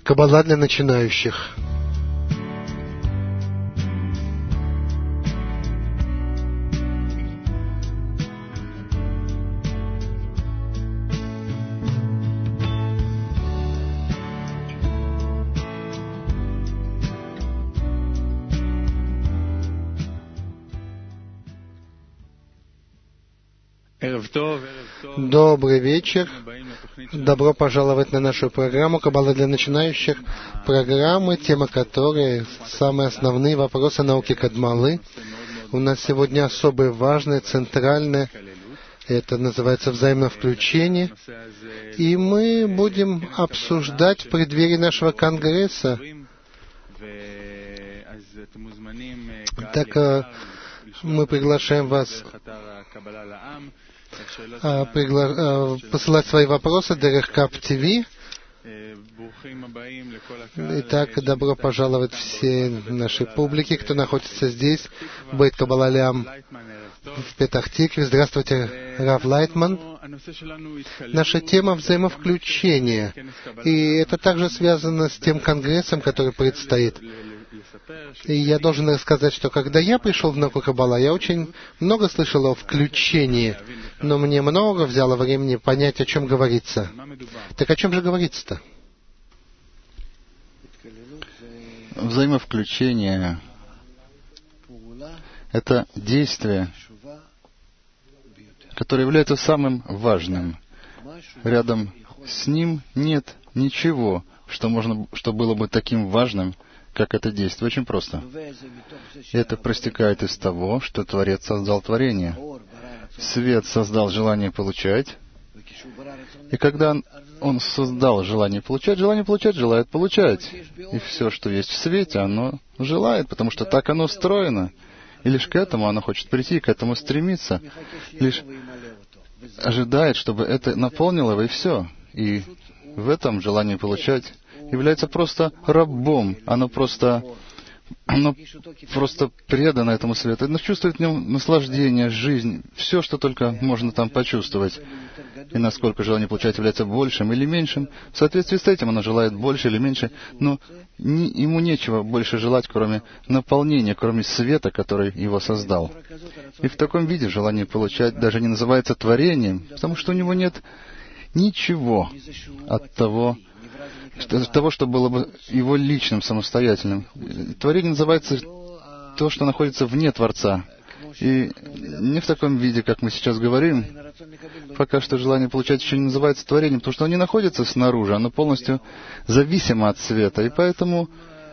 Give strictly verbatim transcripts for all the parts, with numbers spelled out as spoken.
Каббала для начинающих. Добрый вечер. Добро пожаловать на нашу программу «Каббала для начинающих». Программы, тема которой самые основные вопросы науки Каббалы. У нас сегодня особое, важное, центральное. Это называется взаимное включение. И мы будем обсуждать в преддверии нашего конгресса. Так мы приглашаем вас а, пригла... а, посылать свои вопросы Дерех Кап ТВ. Итак, добро пожаловать всей нашей публике, кто находится здесь, в Бейт Каббала Леам в Петах-Тикве. Здравствуйте, Рав Лайтман. Наша тема взаимовключения. И это также связано с тем конгрессом, который предстоит. И я должен рассказать, что когда я пришел в науку Каббала, я очень много слышал о включении, но мне много взяло времени понять, о чем говорится. Так о чем же говорится-то? Взаимовключение — это действие, которое является самым важным. Рядом с ним нет ничего, что можно, что было бы таким важным, как это действие. Очень просто. Это проистекает из того, что Творец создал творение. Свет создал желание получать. И когда Он создал желание получать, желание получать желает получать. И все, что есть в свете, оно желает, потому что так оно устроено. И лишь к этому оно хочет прийти, к этому стремиться. Лишь ожидает, чтобы это наполнило его, и все. И в этом желании получать является просто рабом. Оно просто, оно просто предано этому свету. Оно чувствует в нем наслаждение, жизнь, все, что только можно там почувствовать. И насколько желание получать является большим или меньшим, в соответствии с этим оно желает больше или меньше, но не, ему нечего больше желать, кроме наполнения, кроме света, который его создал. И в таком виде желание получать даже не называется творением, потому что у него нет ничего от того, От того, что было бы его личным, самостоятельным. Творение называется то, что находится вне Творца. И не в таком виде, как мы сейчас говорим. Пока что желание получать еще не называется творением, потому что оно не находится снаружи, оно полностью зависимо от света. И поэтому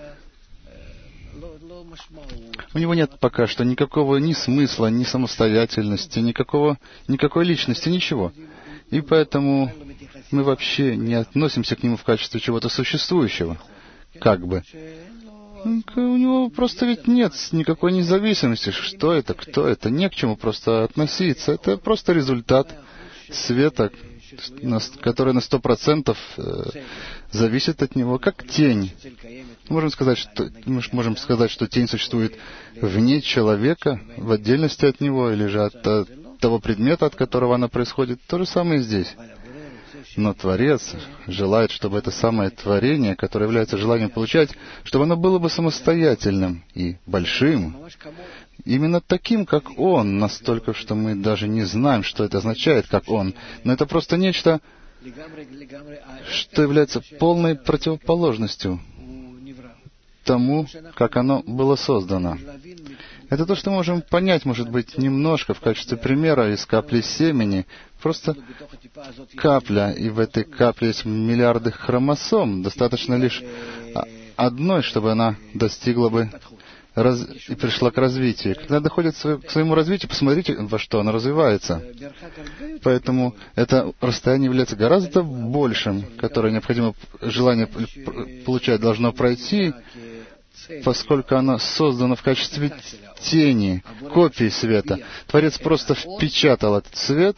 у него нет пока что никакого ни смысла, ни самостоятельности, никакого, никакой личности, ничего. И поэтому мы вообще не относимся к нему в качестве чего-то существующего, как бы. У него просто ведь нет никакой независимости. Что это, кто это, не к чему просто относиться. Это просто результат света, который на сто процентов зависит от него, как тень. Мы можем сказать, что, мы можем сказать, что тень существует вне человека, в отдельности от него, или же от того предмета, от которого она происходит. То же самое и здесь. Но Творец желает, чтобы это самое творение, которое является желанием получать, чтобы оно было бы самостоятельным и большим, именно таким, как Он, настолько, что мы даже не знаем, что это означает, как Он. Но это просто нечто, что является полной противоположностью тому, как оно было создано. Это то, что мы можем понять, может быть, немножко в качестве примера из капли семени. Просто капля, и в этой капле есть миллиарды хромосом. Достаточно лишь одной, чтобы она достигла бы раз... и пришла к развитию. Когда доходит к своему развитию, посмотрите, во что она развивается. Поэтому это расстояние является гораздо большим, которое необходимо, желание получать должно пройти, поскольку оно создано в качестве тени, копии света. Творец просто впечатал этот свет,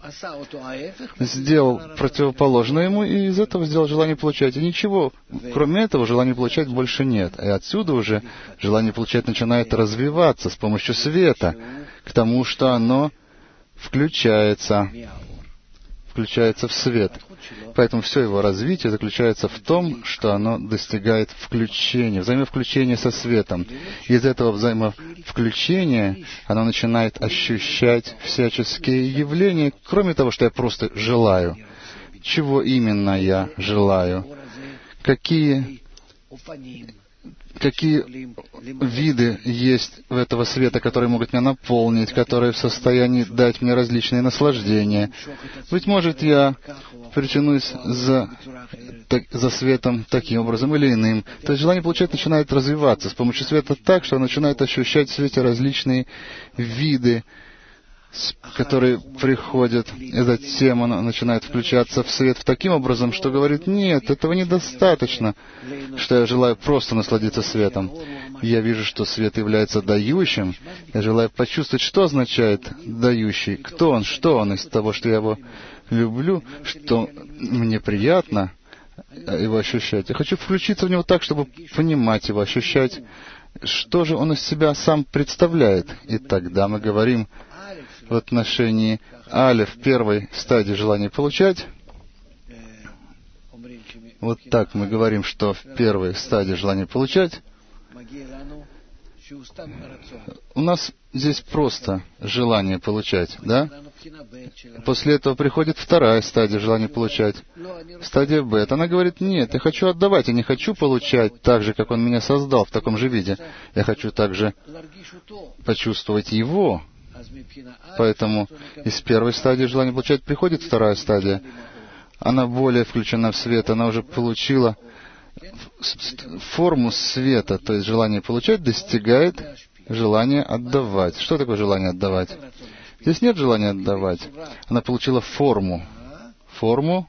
сделал противоположное ему, и из этого сделал желание получать. И ничего, кроме этого, желания получать больше нет. И отсюда уже желание получать начинает развиваться с помощью света, к тому, что оно включается. включается в свет. Поэтому все его развитие заключается в том, что оно достигает включения, взаимовключения со светом. Из этого взаимовключения оно начинает ощущать всяческие явления, кроме того, что я просто желаю. Чего именно я желаю? Какие, какие виды есть в этого света, которые могут меня наполнить, которые в состоянии дать мне различные наслаждения? Быть может, я притянусь за, так, за светом таким образом или иным. То есть желание получать начинает развиваться с помощью света так, что оно начинает ощущать в свете различные виды, которые приходят, и затем оно начинает включаться в свет в таким образом, что говорит: нет, этого недостаточно, что я желаю просто насладиться светом. Я вижу, что свет является дающим. Я желаю почувствовать, что означает дающий, кто он, что он из того, что я его люблю, что мне приятно его ощущать. Я хочу включиться в него так, чтобы понимать его, ощущать, что же он из себя сам представляет. И тогда мы говорим в отношении алеф, первой стадии желания получать. Вот так мы говорим, что в первой стадии желания получать у нас здесь просто желание получать, да? После этого приходит вторая стадия желания получать. Стадия бет. Она говорит: нет, я хочу отдавать, я не хочу получать так же, как он меня создал, в таком же виде. Я хочу также почувствовать его. Поэтому из первой стадии желания получать приходит вторая стадия. Она более включена в свет, она уже получила форму света, то есть желание получать достигает желания отдавать. Что такое желание отдавать? Здесь нет желания отдавать. Она получила форму. Форму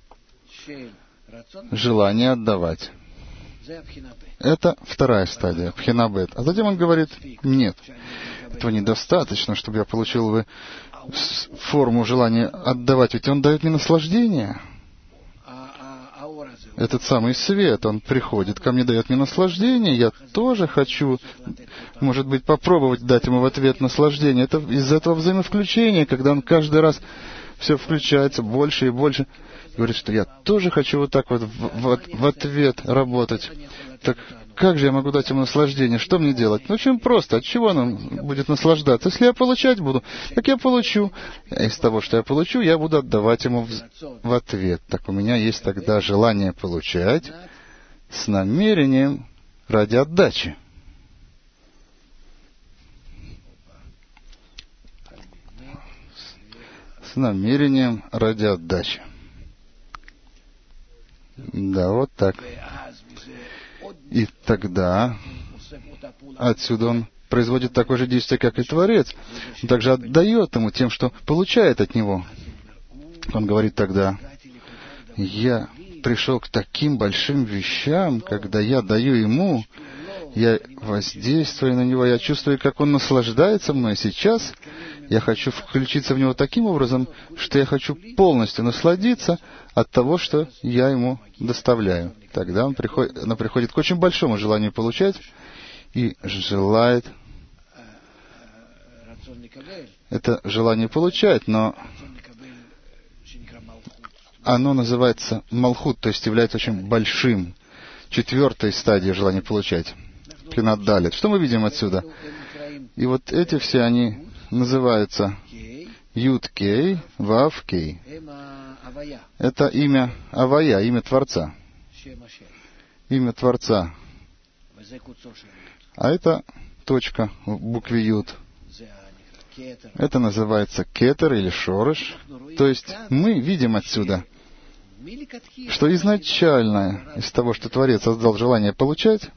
желания отдавать. Это вторая стадия, пхинабет. А затем он говорит: нет, этого недостаточно, чтобы я получил бы форму желания отдавать. Ведь он дает мне наслаждение. Этот самый свет, он приходит ко мне, дает мне наслаждение. Я тоже хочу, может быть, попробовать дать ему в ответ наслаждение. Это из этого взаимовключения, когда он каждый раз все включается больше и больше. Говорит, что я тоже хочу вот так вот в, в, в ответ работать. Так как же я могу дать ему наслаждение? Что мне делать? Ну, очень просто. От чего он будет наслаждаться? Если я получать буду, так я получу. А из того, что я получу, я буду отдавать ему в, в ответ. Так у меня есть тогда желание получать с намерением ради отдачи. С намерением ради отдачи. Да, вот так. И тогда отсюда он производит такое же действие, как и Творец. Он также отдает ему тем, что получает от него. Он говорит тогда: я пришел к таким большим вещам, когда я даю ему, я воздействую на него, я чувствую, как он наслаждается мной. Сейчас я хочу включиться в него таким образом, что я хочу полностью насладиться от того, что я ему доставляю. Тогда он приходит, она приходит к очень большому желанию получать и желает это желание получать, но оно называется малхут, то есть является очень большим, четвертой стадией желания получать. Пхинат-далет. Что мы видим отсюда? И вот эти все, они называются Юд-Кей, Вав-Кей. Это имя Авая, имя Творца. Имя Творца. А это точка в букве Юд. Это называется кетер или шорыш. То есть мы видим отсюда, что изначально из того, что Творец создал желание получать,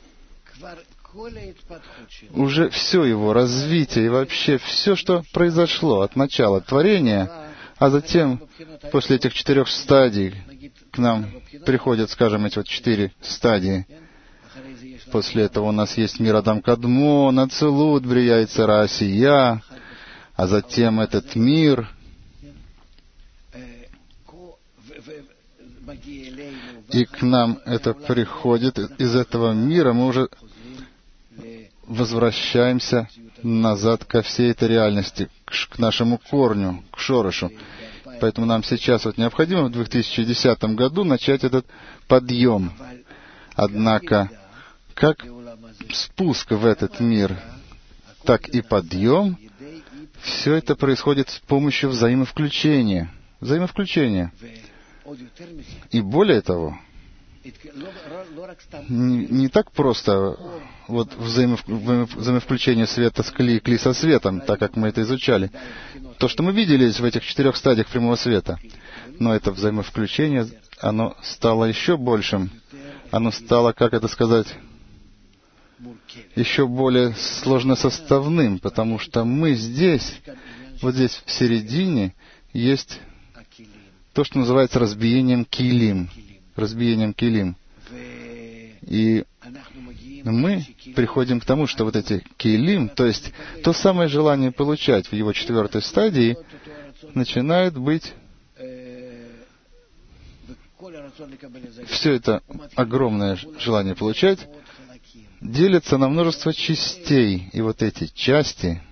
уже все его развитие и вообще все, что произошло от начала творения, а затем после этих четырех стадий к нам приходят, скажем, эти вот четыре стадии. После этого у нас есть мир Адам Кадмон, Ацилут, Брия и Цара Асия, а затем этот мир, и к нам это приходит. Из этого мира мы уже возвращаемся назад ко всей этой реальности, к нашему корню, к шорошу. Поэтому нам сейчас вот необходимо в две тысячи десятом году начать этот подъем. Однако, как спуск в этот мир, так и подъем, все это происходит с помощью взаимовключения. Взаимовключения. И более того, не, не так просто вот взаимов, взаимовключение света с кли, кли со светом, так как мы это изучали. То, что мы видели в этих четырех стадиях прямого света. Но это взаимовключение, оно стало еще большим. Оно стало, как это сказать, еще более сложносоставным, потому что мы здесь, вот здесь в середине, есть то, что называется разбиением килим. Разбиением килим. И мы приходим к тому, что вот эти килим, то есть то самое желание получать в его четвертой стадии, начинает быть... Все это огромное желание получать делится на множество частей. И вот эти части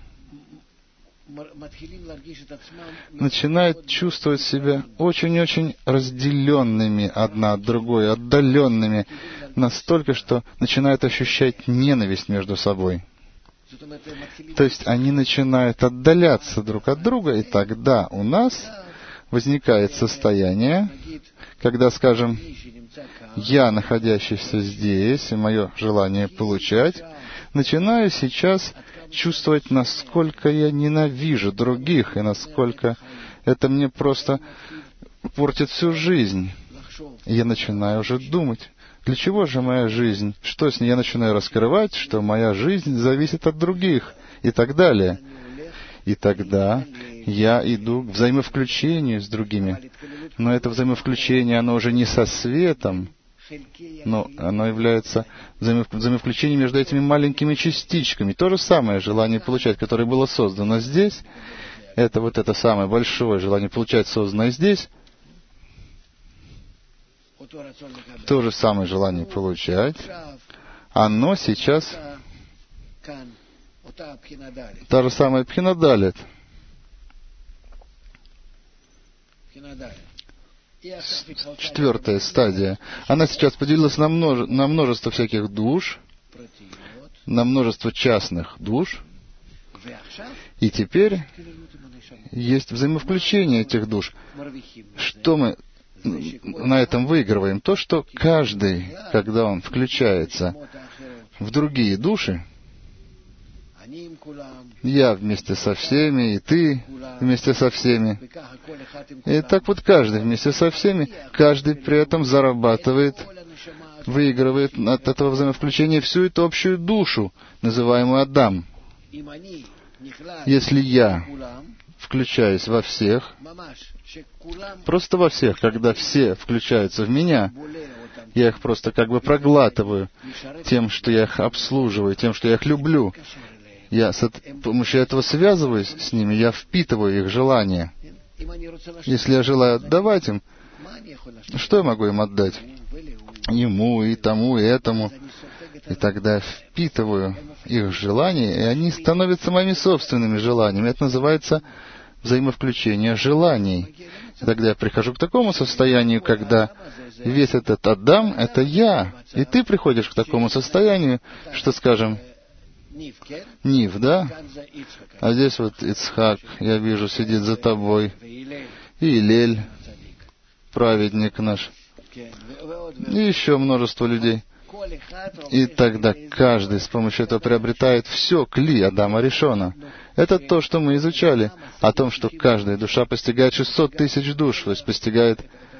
начинают чувствовать себя очень-очень разделенными одна от другой, отдаленными, настолько, что начинают ощущать ненависть между собой. То есть они начинают отдаляться друг от друга, и тогда у нас возникает состояние, когда, скажем, я, находящийся здесь, и мое желание получать, начинаю сейчас чувствовать, насколько я ненавижу других, и насколько это мне просто портит всю жизнь. И я начинаю уже думать, для чего же моя жизнь? Что с ней? Я начинаю раскрывать, что моя жизнь зависит от других, и так далее. И тогда я иду к взаимовключению с другими. Но это взаимовключение, оно уже не со светом, но оно является взаимовключением между этими маленькими частичками. То же самое желание получать, которое было создано здесь, это вот это самое большое желание получать, созданное здесь, то же самое желание получать, оно сейчас та же самая пхина далет. Четвертая стадия. Она сейчас поделилась на, множе, на множество всяких душ, на множество частных душ. И теперь есть взаимовключение этих душ. Что мы на этом выигрываем? То, что каждый, когда он включается в другие души, я вместе со всеми, и ты вместе со всеми. И так вот каждый вместе со всеми, каждый при этом зарабатывает, выигрывает от этого взаимовключения всю эту общую душу, называемую Адам. Если я включаюсь во всех, просто во всех, когда все включаются в меня, я их просто как бы проглатываю тем, что я их обслуживаю, тем, что я их люблю. Я с помощью этого связываюсь с ними, я впитываю их желания. Если я желаю отдавать им, что я могу им отдать? Ему, и тому, и этому. И тогда я впитываю их желания, и они становятся моими собственными желаниями. Это называется взаимовключение желаний. И тогда я прихожу к такому состоянию, когда весь этот Адам — это я. И ты приходишь к такому состоянию, что, скажем, Нив, да? А здесь вот Ицхак, я вижу, сидит за тобой. И Илель, праведник наш. И еще множество людей. И тогда каждый с помощью этого приобретает все кли Адама Ришона. Это то, что мы изучали, о том, что каждая душа постигает шестьсот тысяч душ, то есть постигает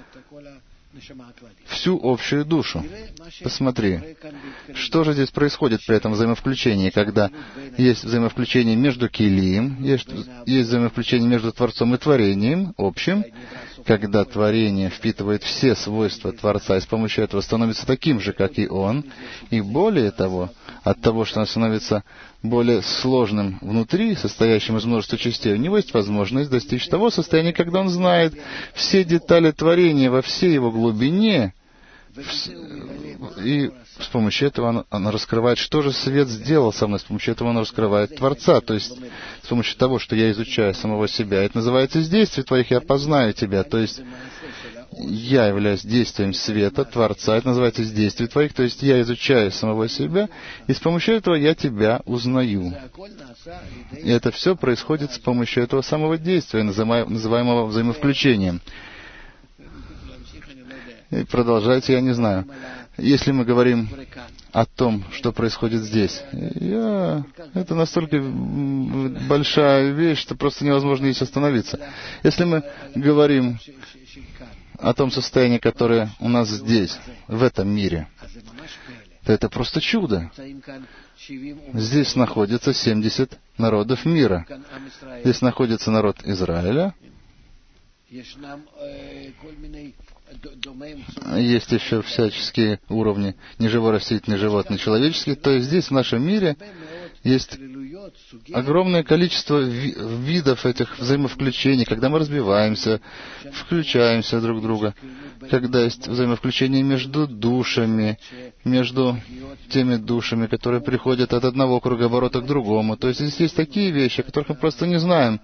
всю общую душу. Посмотри, что же здесь происходит при этом взаимовключении, когда есть взаимовключение между килием, есть, есть взаимовключение между Творцом и творением, общим, когда творение впитывает все свойства Творца и с помощью этого становится таким же, как и Он, и более того, от того, что он становится более сложным внутри, состоящим из множества частей, у него есть возможность достичь того состояния, когда он знает все детали творения во всей его глубине, И с помощью этого она, она раскрывает, что же свет сделал со мной. С помощью этого он раскрывает Творца. То есть с помощью того, что я изучаю самого себя. Это называется «из действий твоих я познаю тебя». То есть я являюсь действием света, Творца. Это называется «из действий твоих». То есть я изучаю самого себя, и с помощью этого я тебя узнаю. И это все происходит с помощью этого самого действия, называемого взаимовключением. И продолжайте, я не знаю. Если мы говорим о том, что происходит здесь, я... это настолько большая вещь, что просто невозможно здесь остановиться. Если мы говорим о том состоянии, которое у нас здесь, в этом мире, то это просто чудо. Здесь находится семьдесят народов мира. Здесь находится народ Израиля. Есть еще всяческие уровни неживо растительный, животный, человеческий. То есть здесь, в нашем мире, есть огромное количество ви- видов этих взаимовключений, когда мы разбиваемся, включаемся друг в друга, когда есть взаимовключение между душами, между теми душами, которые приходят от одного круговорота к другому. То есть здесь есть такие вещи, о которых мы просто не знаем.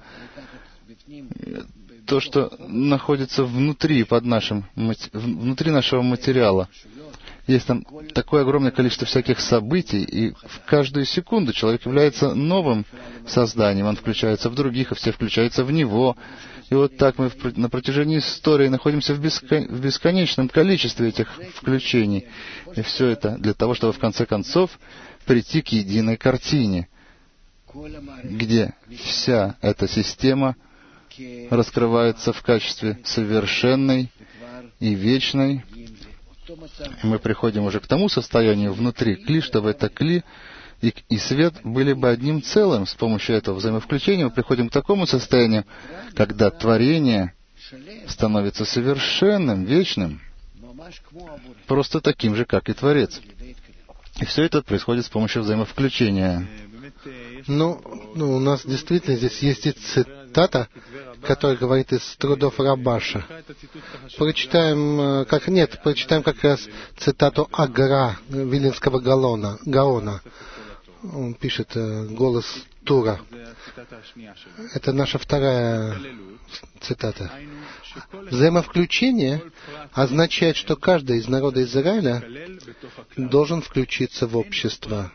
То, что находится внутри, под нашим, внутри нашего материала. Есть там такое огромное количество всяких событий, и в каждую секунду человек является новым созданием. Он включается в других, и все включаются в него. И вот так мы на протяжении истории находимся в, бескон... в бесконечном количестве этих включений. И все это для того, чтобы в конце концов прийти к единой картине, где вся эта система раскрывается в качестве совершенной и вечной. И мы приходим уже к тому состоянию внутри кли, чтобы это кли и, и свет были бы одним целым. С помощью этого взаимовключения мы приходим к такому состоянию, когда творение становится совершенным, вечным, просто таким же, как и Творец. И все это происходит с помощью взаимовключения. Ну, ну, у нас действительно здесь есть и цитата, которая говорит из трудов Рабаша. Прочитаем, как нет, прочитаем как раз цитату Агра, Виленского Гаона. Гаона. Он пишет голос Тура. Это наша вторая цитата. Взаимовключение означает, что каждый из народа Израиля должен включиться в общество.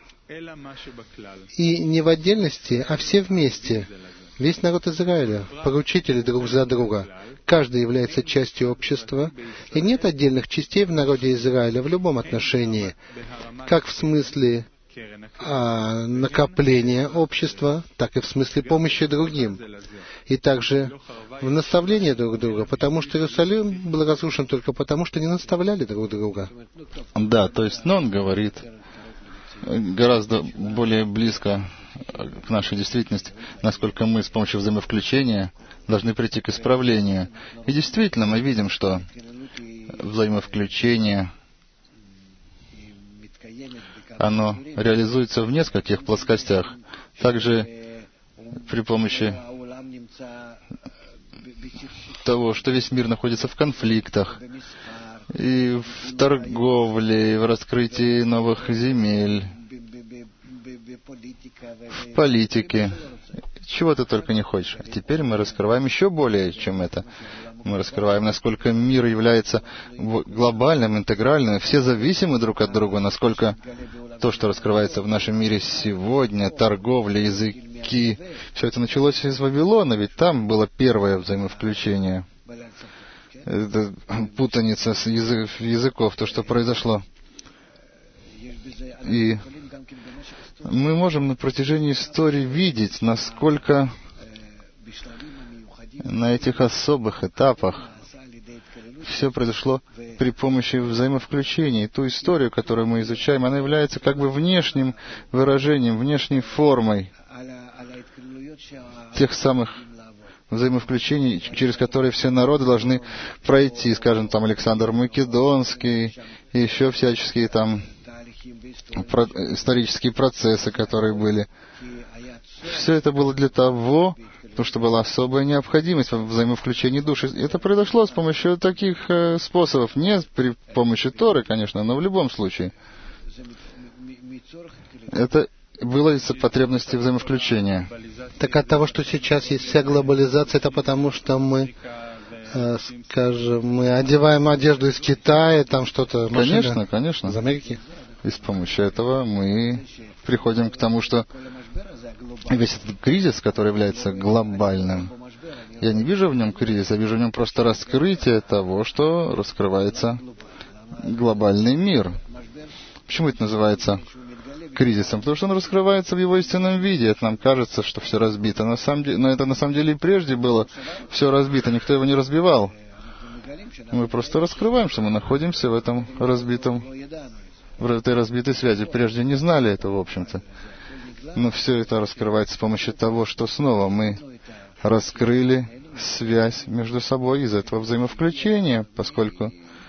И не в отдельности, а все вместе. Весь народ Израиля, поручители друг за друга. Каждый является частью общества, и нет отдельных частей в народе Израиля в любом отношении, как в смысле а, накопления общества, так и в смысле помощи другим. И также в наставлении друг друга, потому что Иерусалим был разрушен только потому, что не наставляли друг друга. Да, то есть, но он говорит гораздо более близко к нашей действительности, насколько мы с помощью взаимовключения должны прийти к исправлению. И действительно мы видим, что взаимовключение, оно реализуется в нескольких плоскостях. Также при помощи того, что весь мир находится в конфликтах, и в торговле, и в раскрытии новых земель, в политике, чего ты только не хочешь. А теперь мы раскрываем еще более, чем это. Мы раскрываем, насколько мир является глобальным, интегральным, все зависимы друг от друга, насколько то, что раскрывается в нашем мире сегодня, торговля, языки, все это началось из Вавилона, ведь там было первое взаимовключение. Это путаница с язы- языков, то, что произошло. И мы можем на протяжении истории видеть, насколько на этих особых этапах все произошло при помощи взаимовключения. И ту историю, которую мы изучаем, она является как бы внешним выражением, внешней формой тех самых взаимовключений, через которые все народы должны пройти. Скажем, там Александр Македонский и еще всяческие там про, исторические процессы, которые были. Все это было для того, потому что была особая необходимость в взаимовключении души. Это произошло с помощью таких э, способов, не при помощи Торы, конечно, но в любом случае. Это было из-за потребности взаимовключения. Так от того, что сейчас есть вся глобализация, это потому, что мы, э, скажем, мы одеваем одежду из Китая, там что-то... Конечно, машина конечно. Из Америки. И с помощью этого мы приходим к тому, что весь этот кризис, который является глобальным, я не вижу в нем кризиса, я вижу в нем просто раскрытие того, что раскрывается глобальный мир. Почему это называется кризисом? Потому что он раскрывается в его истинном виде. Это нам кажется, что все разбито. На самом деле, но это на самом деле и прежде было все разбито. Никто его не разбивал. Мы просто раскрываем, что мы находимся в этом разбитом, в этой разбитой связи. Прежде не знали этого, в общем-то. Но все это раскрывается с помощью того, что снова мы раскрыли связь между собой из этого взаимовключения, поскольку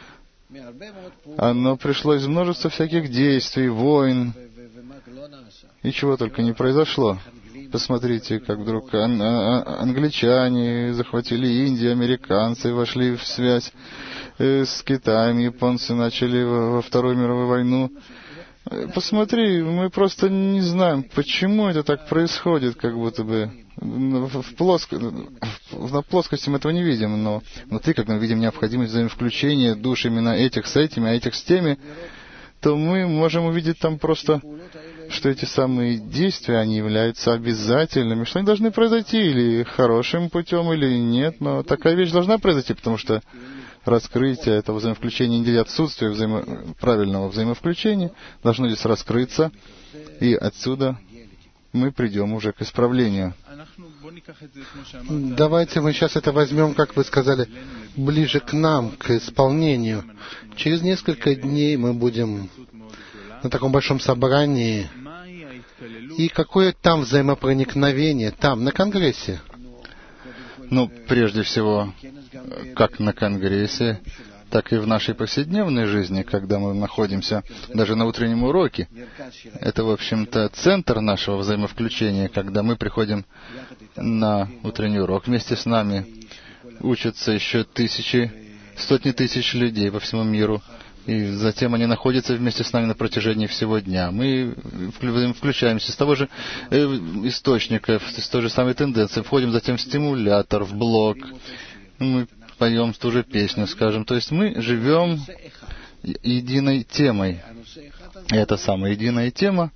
оно пришло из множества всяких действий, войн, и чего только не произошло. Посмотрите, как вдруг ан- а- англичане захватили Индию, американцы вошли в связь э, с Китаем, японцы начали во, во Вторую мировую войну. Посмотри, мы просто не знаем, почему это так происходит, как будто бы в плоск... на плоскости мы этого не видим, но внутри, как мы видим необходимость взаимовключения душ именно этих с этими, а этих с теми, то мы можем увидеть там просто, что эти самые действия, они являются обязательными, что они должны произойти или хорошим путем, или нет, но такая вещь должна произойти, потому что раскрытие этого взаимовключения или отсутствие взаимо... правильного взаимовключения должно здесь раскрыться, и отсюда мы придем уже к исправлению. Давайте мы сейчас это возьмем, как вы сказали, ближе к нам, к исполнению. Через несколько дней мы будем на таком большом собрании. И какое там взаимопроникновение, там, на Конгрессе? Ну, прежде всего, как на Конгрессе, так и в нашей повседневной жизни, когда мы находимся даже на утреннем уроке. Это, в общем-то, центр нашего взаимовключения, когда мы приходим на утренний урок. Вместе с нами учатся еще тысячи, сотни тысяч людей по всему миру. И затем они находятся вместе с нами на протяжении всего дня. Мы включаемся с того же источника, с той же самой тенденции, входим затем в стимулятор, в блок. Мы поем ту же песню, скажем. То есть мы живем единой темой. И эта самая единая тема,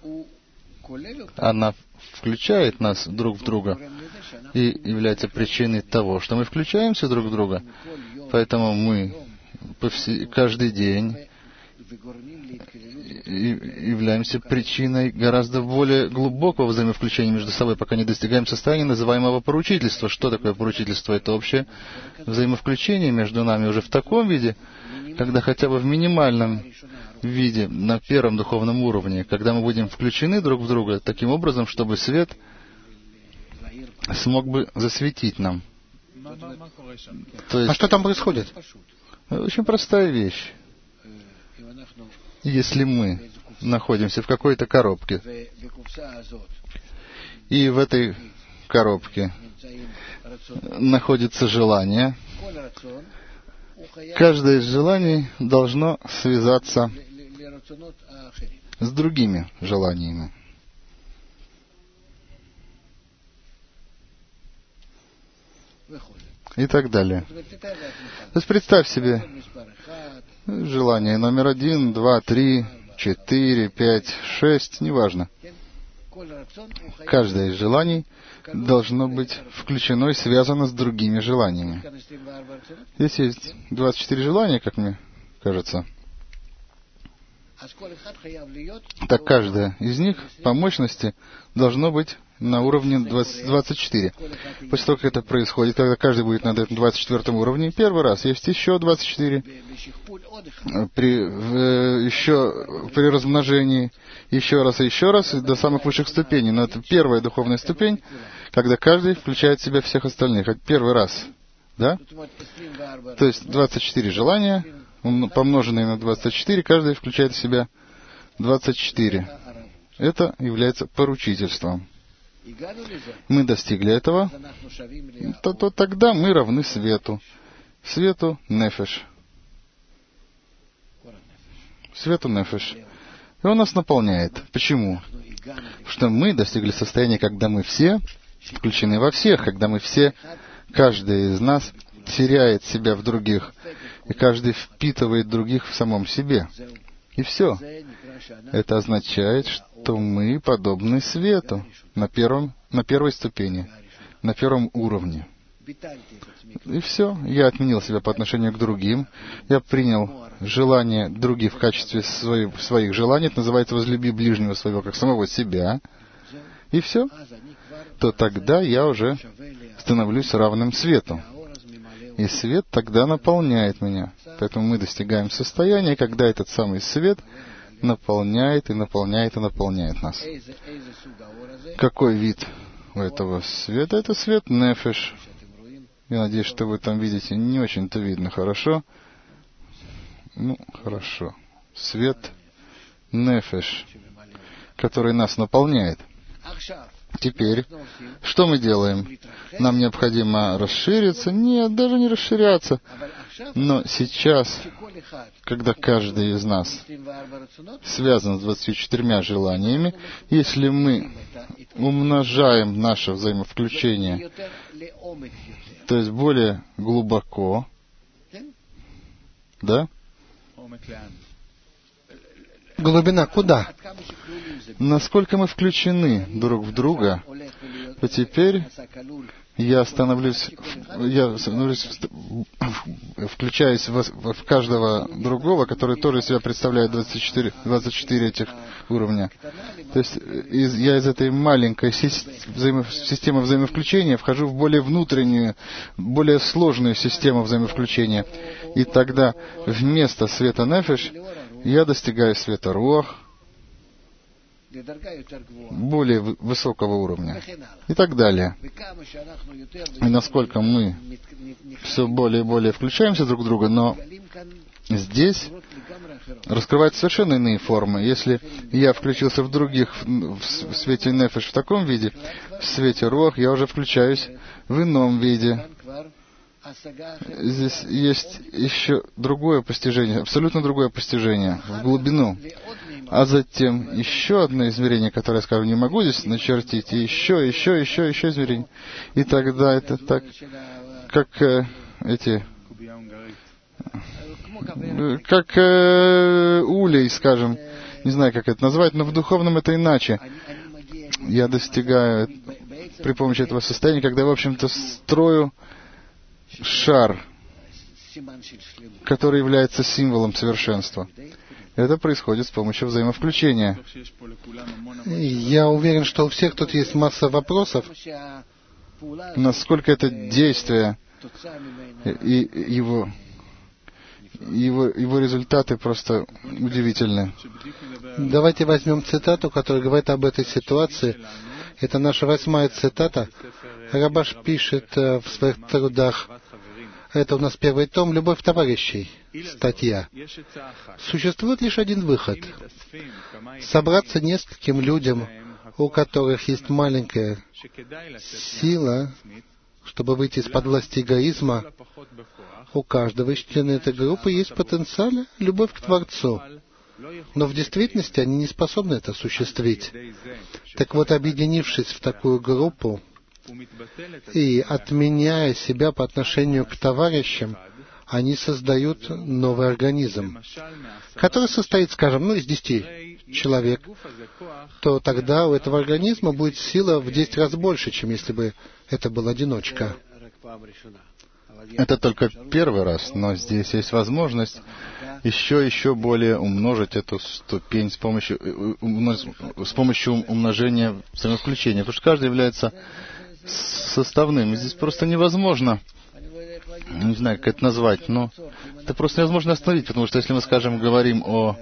она включает нас друг в друга и является причиной того, что мы включаемся друг в друга. Поэтому мы каждый день являемся причиной гораздо более глубокого взаимовключения между собой, пока не достигаем состояния, называемого поручительства. Что такое поручительство? Это общее взаимовключение между нами уже в таком виде, когда хотя бы в минимальном виде, на первом духовном уровне, когда мы будем включены друг в друга таким образом, чтобы свет смог бы засветить нам. То есть, а что там происходит? Очень простая вещь. Если мы находимся в какой-то коробке, и в этой коробке находится желание, каждое из желаний должно связаться с другими желаниями. И так далее. То есть представь себе желание номер один, два, три, четыре, пять, шесть, неважно. Каждое из желаний должно быть включено и связано с другими желаниями. Здесь есть двадцать четыре желания, как мне кажется. Так каждое из них по мощности должно быть на уровне двадцать четыре. После того, как это происходит, когда каждый будет на этом двадцать четвёртом уровне, первый раз есть еще двадцать четыре. При, э, еще при размножении еще раз и еще раз до самых высших ступеней. Но это первая духовная ступень, когда каждый включает в себя всех остальных. Это первый раз. Да? То есть двадцать четыре желания, помноженные на двадцать четыре, каждый включает в себя двадцать четыре. Это является поручительством. Мы достигли этого, то, то тогда мы равны свету. Свету нефеш. Свету нефеш. И он нас наполняет. Почему? Потому что мы достигли состояния, когда мы все включены во всех, когда мы все, каждый из нас теряет себя в других, и каждый впитывает других в самом себе. И все. Это означает, что мы подобны свету на первом, на первой ступени, на первом уровне. И все. Я отменил себя по отношению к другим. Я принял желание других в качестве своих, своих желаний. Это называется «возлюби ближнего своего, как самого себя». И все. То тогда я уже становлюсь равным свету. И свет тогда наполняет меня. Поэтому мы достигаем состояния, когда этот самый свет наполняет и наполняет и наполняет нас. Какой вид у этого света? Это свет нефеш. Я надеюсь, что вы там видите, не очень-то видно. Хорошо? Ну, хорошо. Свет нефеш, который нас наполняет. Теперь, что мы делаем? Нам необходимо расшириться? Нет, даже не расширяться. Но сейчас, когда каждый из нас связан с двадцатью четырьмя желаниями, если мы умножаем наше взаимовключение, то есть более глубоко, да? Глубина куда? Насколько мы включены друг в друга, то теперь я становлюсь, я становлюсь, включаюсь в, в каждого другого, который тоже себя представляет двадцать четыре, двадцать четыре этих уровня. То есть из, я из этой маленькой взаимо, системы взаимовключения вхожу в более внутреннюю, более сложную систему взаимовключения. И тогда вместо света нефеш я достигаю света руах, более высокого уровня и так далее. И насколько мы все более и более включаемся друг в друга, но здесь раскрываются совершенно иные формы. Если я включился в других в свете нефеш в таком виде, в свете руах я уже включаюсь в ином виде. Здесь есть еще другое постижение, абсолютно другое постижение, в глубину. А затем еще одно измерение, которое я скажу, не могу здесь начертить, и еще, еще, еще, еще измерение. И тогда это так, как э, эти, как э, улей, скажем, не знаю, как это назвать, но в духовном это иначе. Я достигаю при помощи этого состояния, когда я, в общем-то, строю шар, который является символом совершенства. Это происходит с помощью взаимовключения. Я уверен, что у всех тут есть масса вопросов. Насколько это действие и его, его, его результаты просто удивительны. Давайте возьмем цитату, которая говорит об этой ситуации. Это наша восьмая цитата. Рабаш пишет в своих трудах. Это у нас первый том «Любовь товарищей», статья. Существует лишь один выход. Собраться нескольким людям, у которых есть маленькая сила, чтобы выйти из-под власти эгоизма. У каждого из членов этой группы есть потенциал любовь к Творцу. Но в действительности они не способны это осуществить. Так вот, объединившись в такую группу, и отменяя себя по отношению к товарищам, они создают новый организм, который состоит, скажем, ну, из десяти человек, то тогда у этого организма будет сила в десять раз больше, чем если бы это был одиночка. Это только первый раз, но здесь есть возможность еще еще более умножить эту ступень с помощью, с помощью умножения взаимовключения, потому что каждый является составным. И здесь просто невозможно, не знаю, как это назвать, но это просто невозможно остановить, потому что если мы, скажем, говорим о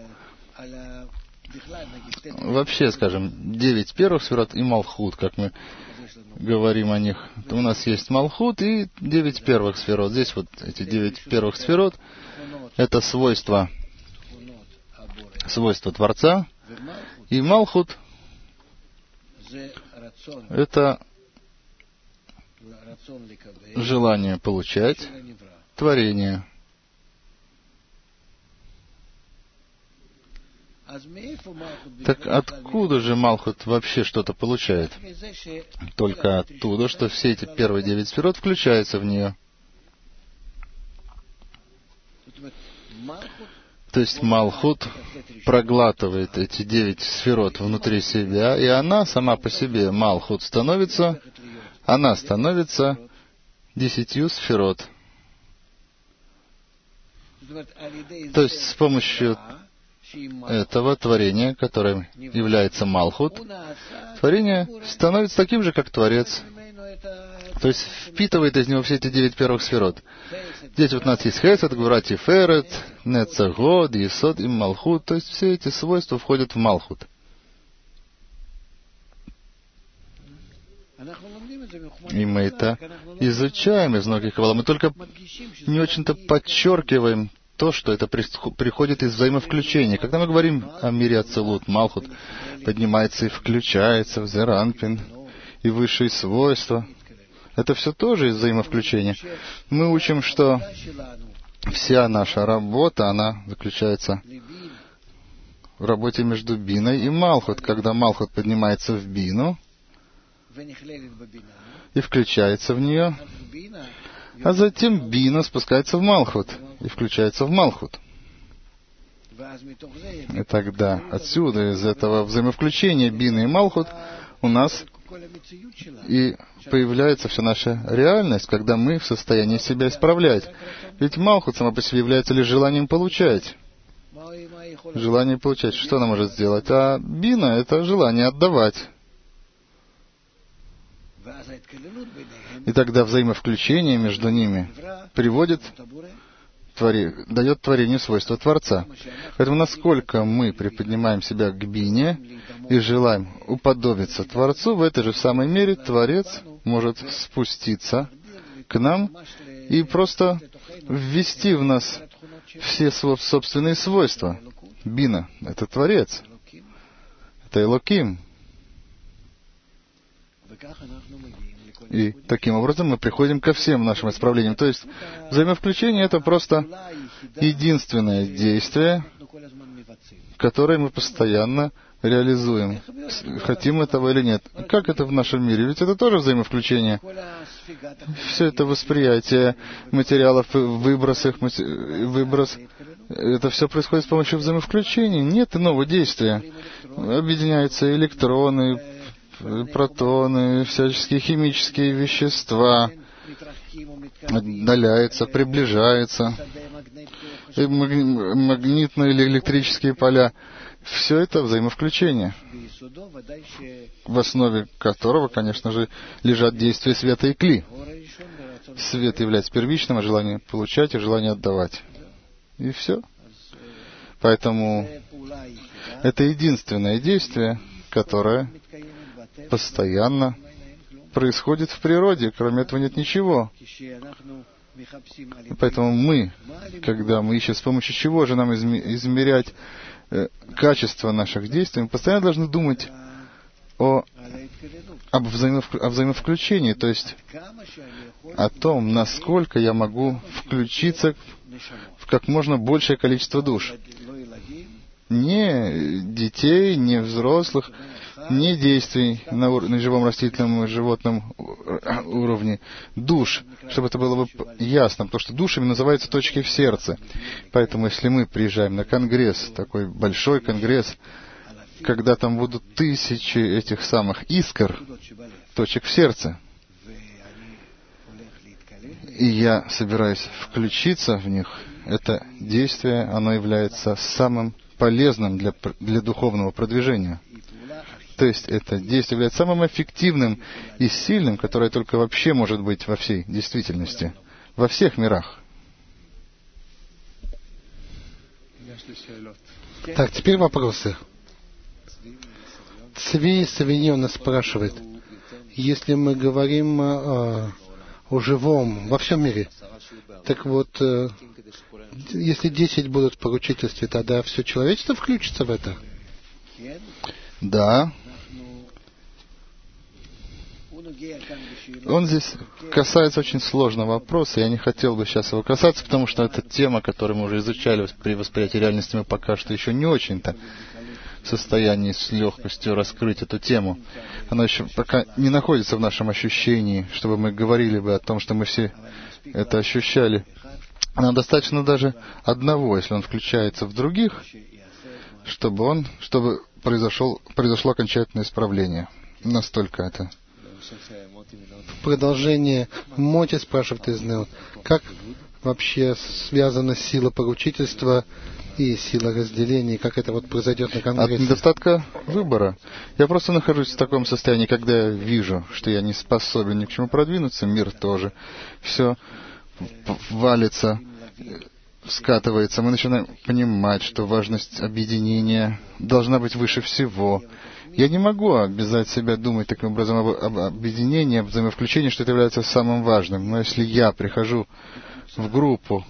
вообще, скажем, девять первых сферот и Малхут, как мы говорим о них, то у нас есть Малхут и девять первых сферот. Здесь вот эти девять первых сферот — это свойства, свойства Творца, И Малхут — это желание получать творение. Так откуда же Малхут вообще что-то получает? Только оттуда, что все эти первые девять сферот включаются в нее. То есть Малхут проглатывает эти девять сферот внутри себя, и она сама по себе, Малхут, становится, она становится десятью сферот. То есть с помощью этого творения, которым является Малхут, творение становится таким же, как Творец. То есть впитывает из него все эти девять первых сферот. Здесь вот у нас есть Хесед, Гвура, Тиферет, Нецагод, Есод и Малхут. То есть все эти свойства входят в Малхут. И мы это изучаем из многих каббал. Мы только не очень-то подчеркиваем то, что это приходит из взаимовключения. Когда мы говорим о мире Ацилут, Малхут поднимается и включается в Зеранпин и высшие свойства. Это все тоже из взаимовключения. Мы учим, что вся наша работа, она заключается в работе между биной и Малхут. Когда Малхут поднимается в бину и включается в нее, а затем бина спускается в Малхут и включается в Малхут. И тогда отсюда, из этого взаимовключения бины и Малхут, у нас и появляется вся наша реальность, когда мы в состоянии себя исправлять. Ведь Малхут сама по себе является лишь желанием получать. Желание получать. Что она может сделать? А бина — это желание отдавать. И тогда взаимовключение между ними приводит, твори, дает творению свойства Творца. Поэтому насколько мы приподнимаем себя к бине и желаем уподобиться Творцу, в этой же самой мере Творец может спуститься к нам и просто ввести в нас все собственные свойства. Бина — это Творец, это Элоким. И таким образом мы приходим ко всем нашим исправлениям. То есть взаимовключение — это просто единственное действие, которое мы постоянно реализуем, хотим этого или нет. Как это в нашем мире? Ведь это тоже взаимовключение. Все это восприятие материалов, выброс их, выброс, это все происходит с помощью взаимовключения. Нет иного действия. Объединяются электроны, протоны, всяческие химические вещества, отдаляются, приближаются, и магнитные или электрические поля. Все это взаимовключение, в основе которого, конечно же, лежат действия света и кли. Свет является первичным, а желание получать и желание отдавать. И все. Поэтому это единственное действие, которое постоянно происходит в природе. Кроме этого нет ничего. И поэтому мы, когда мы ищем, с помощью чего же нам измерять э, качество наших действий, мы постоянно должны думать о, об взаимов, о взаимовключении, то есть о том, насколько я могу включиться в как можно большее количество душ. Не детей, не взрослых, не действий на, ур- на живом растительном и животном уровне, душ, чтобы это было бы ясно, потому что душами называются точки в сердце. Поэтому если мы приезжаем на конгресс, такой большой конгресс, когда там будут тысячи этих самых искр, точек в сердце, и я собираюсь включиться в них, это действие, оно является самым полезным для, для духовного продвижения. То есть это действие является самым эффективным и сильным, которое только вообще может быть во всей действительности, во всех мирах. Так, теперь вопросы. Цви Савиньона спрашивает, если мы говорим о, о живом во всем мире, так вот, если десять будут в поручительстве, тогда все человечество включится в это? Да. Он здесь касается очень сложного вопроса. Я не хотел бы сейчас его касаться, потому что это тема, которую мы уже изучали при восприятии реальности. Мы пока что еще не очень-то в состоянии с легкостью раскрыть эту тему. Она еще пока не находится в нашем ощущении, чтобы мы говорили бы о том, что мы все это ощущали. Нам достаточно даже одного, если он включается в других, чтобы он, чтобы произошел, произошло окончательное исправление. Настолько это. В продолжение Моти спрашивает Изнел, как вообще связана сила поручительства и сила разделения, как это вот произойдет на Конгрессе? От недостатка выбора. Я просто нахожусь в таком состоянии, когда я вижу, что я не способен ни к чему продвинуться, мир тоже. Все валится, скатывается. Мы начинаем понимать, что важность объединения должна быть выше всего. Я не могу обязать себя думать таким образом об, об объединении, об взаимовключении, что это является самым важным. Но если я прихожу в группу,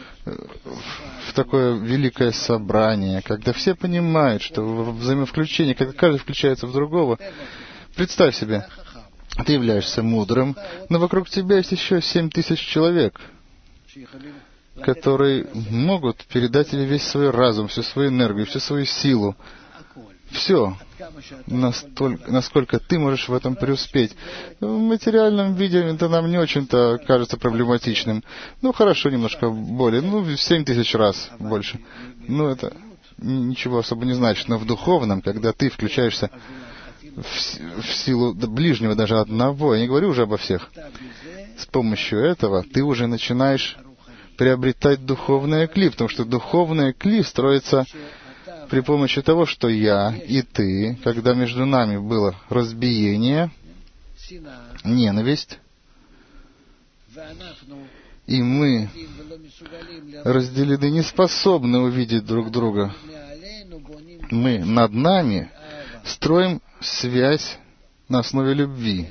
в такое великое собрание, когда все понимают, что в взаимовключении, когда каждый включается в другого, представь себе, ты являешься мудрым, но вокруг тебя есть еще семь тысяч человек, которые могут передать тебе весь свой разум, всю свою энергию, всю свою силу. Все, настолько, насколько ты можешь в этом преуспеть. В материальном виде это нам не очень-то кажется проблематичным. Ну, хорошо, немножко более, ну, в семь тысяч раз больше. Ну, это ничего особо не значит. Но в духовном, когда ты включаешься в, в силу ближнего, даже одного, я не говорю уже обо всех, с помощью этого ты уже начинаешь приобретать духовное кли, потому что духовное кли строится при помощи того, что я и ты, когда между нами было разбиение, ненависть, и мы разделены, не способны увидеть друг друга, мы над нами строим связь на основе любви.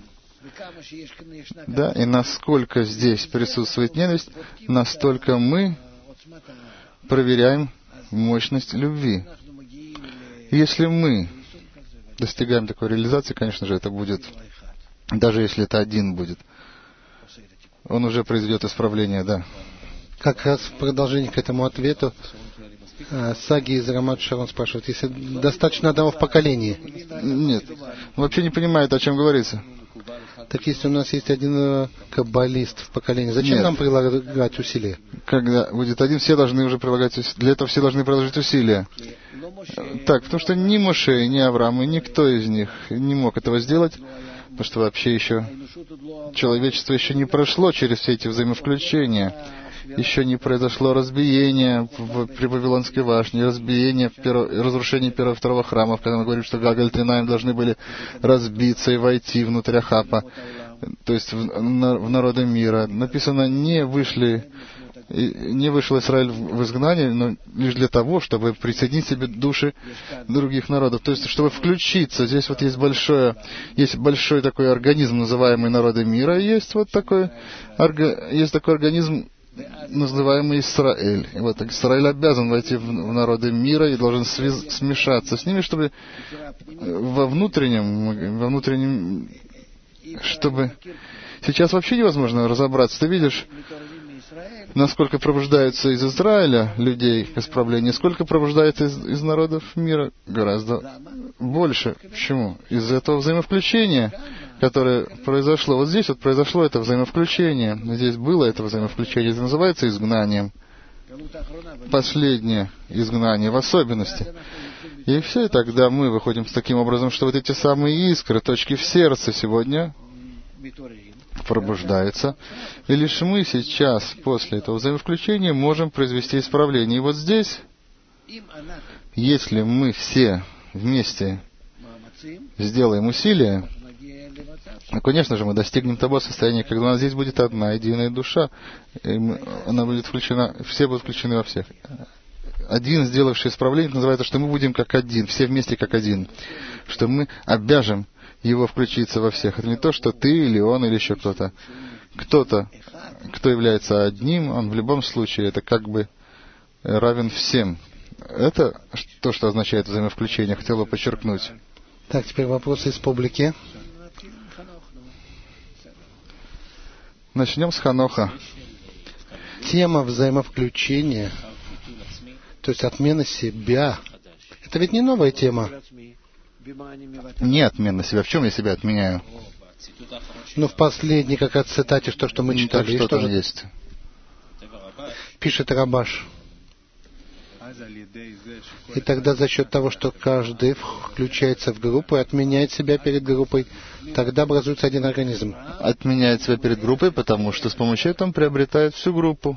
Да, и насколько здесь присутствует ненависть, настолько мы проверяем мощность любви. Если мы достигаем такой реализации, конечно же, это будет, даже если это один будет, он уже произведет исправление, да. Как раз в продолжение к этому ответу Саги из Рамат Шарон спрашивает, если достаточно одного в поколении? Нет, вообще не понимает, о чем говорится. Так если у нас есть один каббалист в поколении, зачем Нет. нам прилагать усилия? Когда будет один, все должны уже прилагать усилия. Для этого все должны приложить усилия. Так, потому что ни Моше, ни Авраам, и никто из них не мог этого сделать, потому что вообще еще человечество еще не прошло через все эти взаимовключения. Еще не произошло разбиение в, при Вавилонской башне, разбиение, перво, разрушение первого и второго храмов, когда мы говорим, что Гагаль Тринаим должны были разбиться и войти внутрь Ахапа, то есть в, на, в народы мира. Написано, не вышли, не вышел Израиль в, в изгнание, но лишь для того, чтобы присоединить себе души других народов. То есть, чтобы включиться. Здесь вот есть большое, есть большой такой организм, называемый народы мира, и есть вот такой, орга, есть такой организм, называемый Израиль. И вот Израиль обязан войти в, в народы мира и должен связ, смешаться с ними, чтобы во внутреннем, во внутреннем, чтобы сейчас вообще невозможно разобраться. Ты видишь, насколько пробуждаются из Израиля людей к исправлению, сколько пробуждается из, из народов мира, гораздо больше. Почему? Из-за этого взаимовключения, которое произошло. Вот здесь вот произошло это взаимовключение. Здесь было это взаимовключение. Это называется изгнанием. Последнее изгнание в особенности. И все, и тогда мы выходим с таким образом, что вот эти самые искры, точки в сердце сегодня пробуждаются. И лишь мы сейчас, после этого взаимовключения, можем произвести исправление. И вот здесь, если мы все вместе сделаем усилия, ну, конечно же, мы достигнем того состояния, когда у нас здесь будет одна единая душа, и мы, она будет включена, все будут включены во всех. Один, сделавший исправление, это называется, что мы будем как один, все вместе как один, что мы обяжем его включиться во всех. Это не то, что ты или он, или еще кто-то. Кто-то, кто является одним, он в любом случае, это как бы равен всем. Это то, что означает взаимовключение, хотел бы подчеркнуть. Так, теперь вопросы из публики. Начнем с Ханоха. Тема взаимовключения, то есть отмена себя, это ведь не новая тема. Не отмена себя. В чем я себя отменяю? Ну, в последней, как от цитате, то, что мы читали. Так, что там же есть? Пишет Рабаш. И тогда за счет того, что каждый включается в группу и отменяет себя перед группой, тогда образуется один организм. Отменяет себя перед группой, потому что с помощью этого он приобретает всю группу.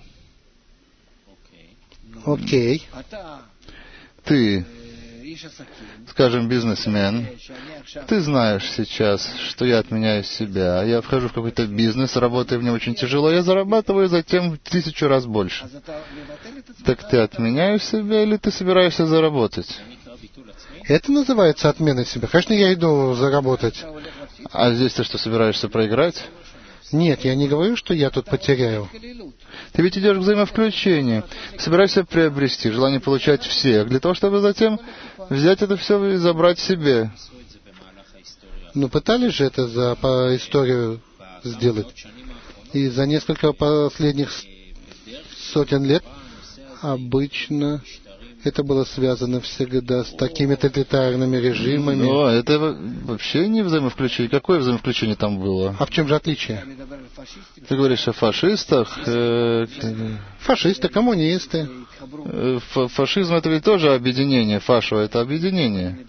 Окей. Ты, скажем, бизнесмен, ты знаешь сейчас, что я отменяю себя, я вхожу в какой-то бизнес, работаю в нем очень тяжело, я зарабатываю затем в тысячу раз больше. Так ты отменяешь себя или ты собираешься заработать? Это называется отменой себя. Конечно, я иду заработать. А здесь ты что, собираешься проиграть? Нет, я не говорю, что я тут потеряю. Ты ведь идешь к взаимовключению. Собираешься приобрести желание получать всех, для того, чтобы затем взять это все и забрать себе. Ну, пытались же это за по историю сделать. И за несколько последних сотен лет обычно это было связано всегда с такими тоталитарными режимами. Но это вообще не взаимовключение. Какое взаимовключение там было? А в чем же отличие? Ты говоришь о фашистах. Э, Фашисты, коммунисты. Э, фашизм — это ведь тоже объединение. Фашо — это объединение.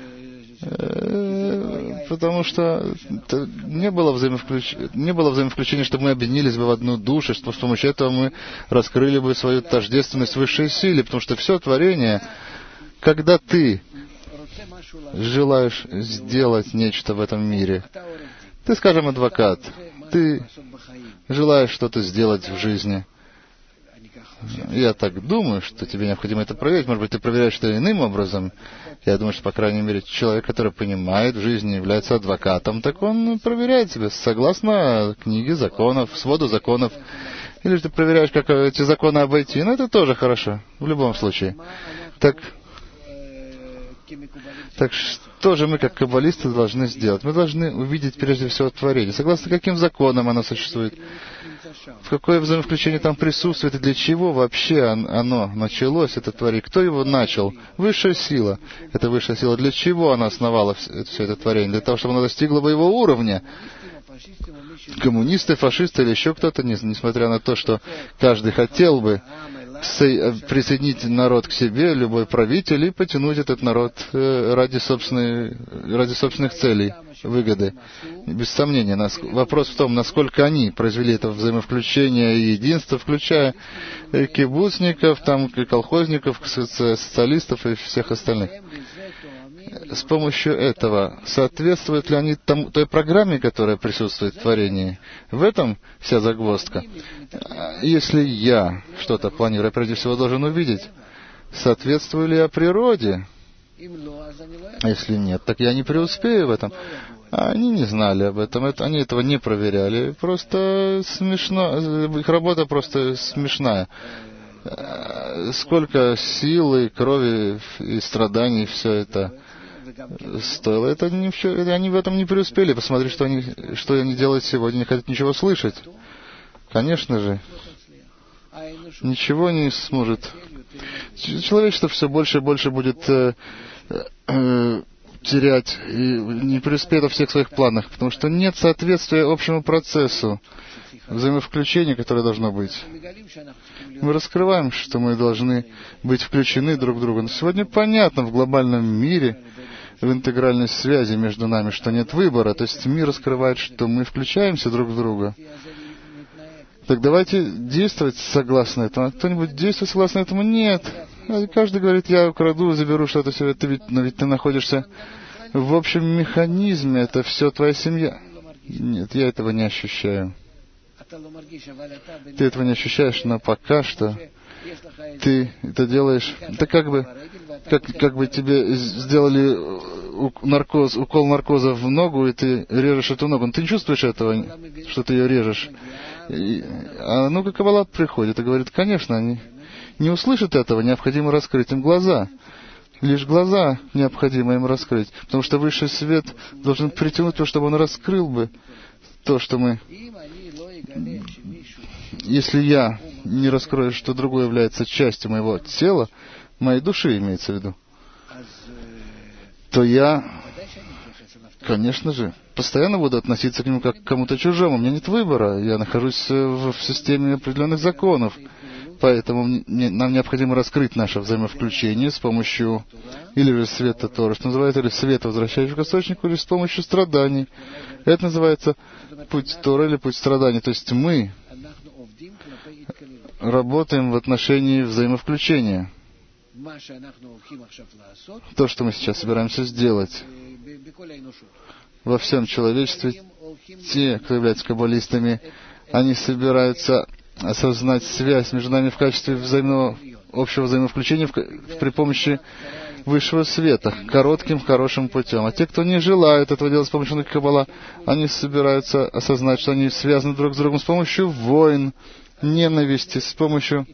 Э, потому что не было, взаимовключ... не было взаимовключения, чтобы мы объединились бы в одну душу, что с помощью этого мы раскрыли бы свою тождественность высшей силе, потому что все творение, когда ты желаешь сделать нечто в этом мире, ты, скажем, адвокат, ты желаешь что-то сделать в жизни. Я так думаю, что тебе необходимо это проверить. Может быть, ты проверяешь это иным образом. Я думаю, что, по крайней мере, человек, который понимает в жизни, является адвокатом, так он проверяет себя согласно книге законов, своду законов. Или же ты проверяешь, как эти законы обойти. Но это тоже хорошо, в любом случае. Так, так что же мы, как каббалисты, должны сделать? Мы должны увидеть прежде всего творение. Согласно каким законам оно существует? В какое взаимовключение там присутствует и для чего вообще оно началось, это творение? Кто его начал? Высшая сила. Это высшая сила. Для чего она основала все это творение? Для того, чтобы оно достигло боевого уровня. Коммунисты, фашисты или еще кто-то, несмотря на то, что каждый хотел бы присоединить народ к себе, любой правитель, и потянуть этот народ ради, собственной, ради собственных целей, выгоды. Без сомнения, вопрос в том, насколько они произвели это взаимовключение и единство, включая кибуцников, там, колхозников, социалистов и всех остальных. С помощью этого соответствуют ли они тому, той программе, которая присутствует в творении? В этом вся загвоздка. Если я что-то планирую, я прежде всего должен увидеть, соответствую ли я природе. А если нет, так я не преуспею в этом. А они не знали об этом, это, они этого не проверяли. Просто смешно, их работа просто смешная. Сколько силы, крови и страданий все это стоило. Это не все, они в этом не преуспели. Посмотри, что они, что они делают сегодня, не хотят ничего слышать. Конечно же, ничего не сможет. Человечество все больше и больше будет э, э, терять и не преуспеет во всех своих планах, потому что нет соответствия общему процессу взаимовключения, которое должно быть. Мы раскрываем, что мы должны быть включены друг в друга. Но сегодня понятно в глобальном мире, в интегральной связи между нами, что нет выбора. То есть мир раскрывает, что мы включаемся друг в друга. Так давайте действовать согласно этому. А кто-нибудь действует согласно этому? Нет. Каждый говорит, я украду, заберу что-то себе. Ты ведь, но ведь ты находишься в общем механизме. Это все твоя семья. Нет, я этого не ощущаю. Ты этого не ощущаешь, но пока что ты это делаешь. Это как бы, как, как бы тебе сделали наркоз, укол наркоза в ногу, и ты режешь эту ногу. Но ты не чувствуешь этого, что ты ее режешь. И, а ну-ка Каббала приходит и говорит, конечно, они не услышат этого, необходимо раскрыть им глаза. Лишь глаза необходимо им раскрыть, потому что высший свет должен притянуть то, чтобы он раскрыл бы то, что мы... Если я не раскрою, что другое является частью моего тела, моей души имеется в виду, то я, конечно же, постоянно буду относиться к нему как к кому-то чужому. У меня нет выбора. Я нахожусь в, в системе определенных законов. Поэтому мне, нам необходимо раскрыть наше взаимовключение с помощью или же света Торы, что называется, или света, возвращающего к источнику, или с помощью страданий. Это называется путь Торы или путь страданий. То есть мы работаем в отношении взаимовключения. То, что мы сейчас собираемся сделать во всем человечестве, те, кто являются каббалистами, они собираются осознать связь между нами в качестве взаимного, общего взаимовключения в, при помощи высшего света, коротким, хорошим путем. А те, кто не желает этого делать с помощью науки Каббала, они собираются осознать, что они связаны друг с другом с помощью войн, ненависти, с помощью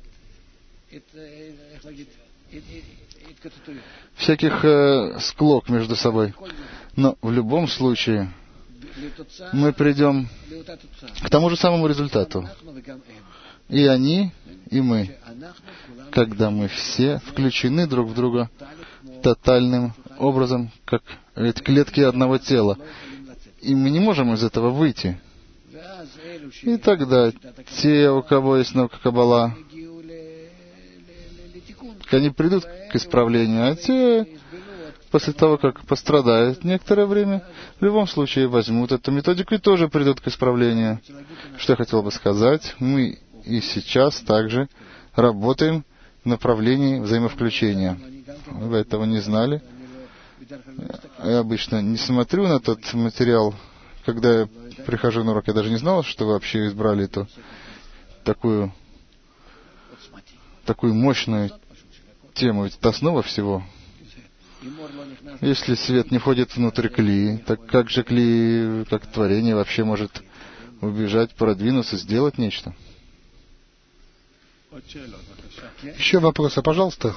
всяких э, склок между собой. Но в любом случае мы придем к тому же самому результату. И они, и мы, когда мы все включены друг в друга тотальным образом, как ведь клетки одного тела. И мы не можем из этого выйти. И тогда те, у кого есть наука Каббала, они придут к исправлению, а те, после того, как пострадают некоторое время, в любом случае возьмут эту методику и тоже придут к исправлению. Что я хотел бы сказать, мы и сейчас также работаем в направлении взаимовключения. Вы этого не знали. Я обычно не смотрю на тот материал, когда я прихожу на урок. Я даже не знал, что вы вообще избрали эту такую, такую мощную тему. Ведь это основа всего. Если свет не входит внутрь клии, так как же клии, как творение, вообще может убежать, продвинуться, сделать нечто? Еще вопросы, пожалуйста.